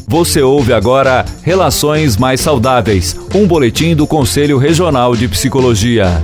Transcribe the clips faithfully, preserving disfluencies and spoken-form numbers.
Você ouve agora Relações Mais Saudáveis, um boletim do Conselho Regional de Psicologia.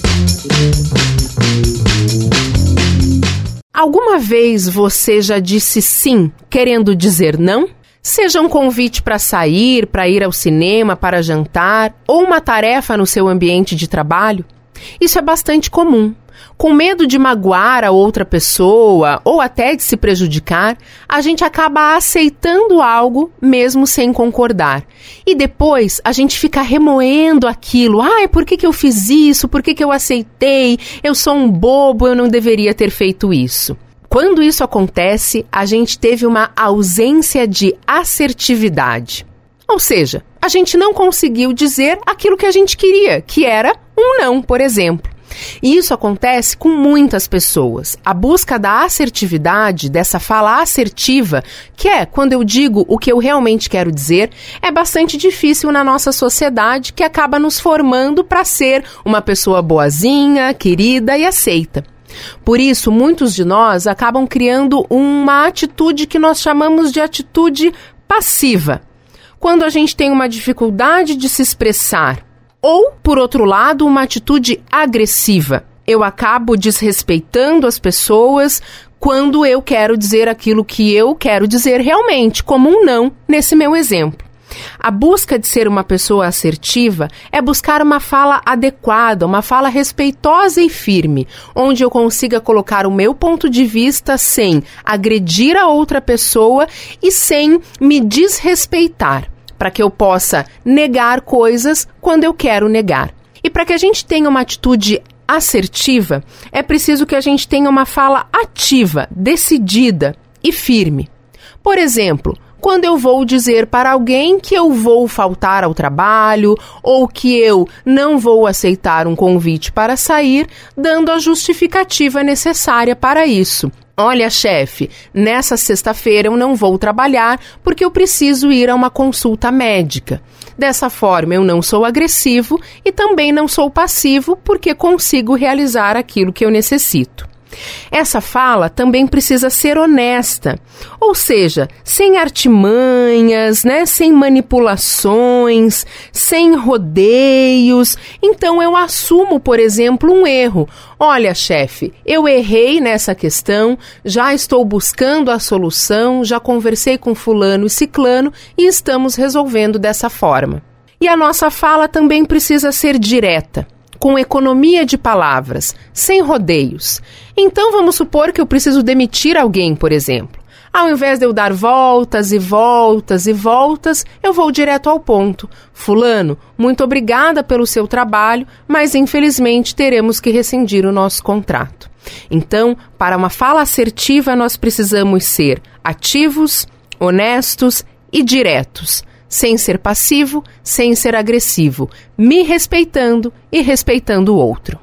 Alguma vez você já disse sim, querendo dizer não? Seja um convite para sair, para ir ao cinema, para jantar, ou uma tarefa no seu ambiente de trabalho? Isso é bastante comum. Com medo de magoar a outra pessoa ou até de se prejudicar, a gente acaba aceitando algo mesmo sem concordar. E depois a gente fica remoendo aquilo. Ai, por que que eu fiz isso? Por que que eu aceitei? Eu sou um bobo, eu não deveria ter feito isso. Quando isso acontece, a gente teve uma ausência de assertividade. Ou seja, a gente não conseguiu dizer aquilo que a gente queria, que era um não, por exemplo. E isso acontece com muitas pessoas. A busca da assertividade, dessa fala assertiva, que é quando eu digo o que eu realmente quero dizer, é bastante difícil na nossa sociedade, que acaba nos formando para ser uma pessoa boazinha, querida e aceita. Por isso, muitos de nós acabam criando uma atitude que nós chamamos de atitude passiva. Quando a gente tem uma dificuldade de se expressar, ou, por outro lado, uma atitude agressiva. Eu acabo desrespeitando as pessoas quando eu quero dizer aquilo que eu quero dizer realmente, como um não, nesse meu exemplo. A busca de ser uma pessoa assertiva é buscar uma fala adequada, uma fala respeitosa e firme, onde eu consiga colocar o meu ponto de vista sem agredir a outra pessoa e sem me desrespeitar, para que eu possa negar coisas quando eu quero negar. E para que a gente tenha uma atitude assertiva, é preciso que a gente tenha uma fala ativa, decidida e firme. Por exemplo, quando eu vou dizer para alguém que eu vou faltar ao trabalho ou que eu não vou aceitar um convite para sair, dando a justificativa necessária para isso. Olha, chefe, nessa sexta-feira eu não vou trabalhar porque eu preciso ir a uma consulta médica. Dessa forma, eu não sou agressivo e também não sou passivo porque consigo realizar aquilo que eu necessito. Essa fala também precisa ser honesta, ou seja, sem artimanhas, né, sem manipulações, sem rodeios. Então eu assumo, por exemplo, um erro. Olha, chefe, eu errei nessa questão, já estou buscando a solução, já conversei com fulano e ciclano e estamos resolvendo dessa forma. E a nossa fala também precisa ser direta, com economia de palavras, sem rodeios. Então vamos supor que eu preciso demitir alguém, por exemplo. Ao invés de eu dar voltas e voltas e voltas, eu vou direto ao ponto. Fulano, muito obrigada pelo seu trabalho, mas infelizmente teremos que rescindir o nosso contrato. Então, para uma fala assertiva, nós precisamos ser ativos, honestos e diretos, sem ser passivo, sem ser agressivo, me respeitando e respeitando o outro.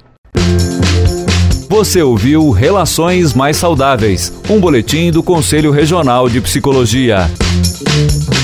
Você ouviu Relações Mais Saudáveis, um boletim do Conselho Regional de Psicologia.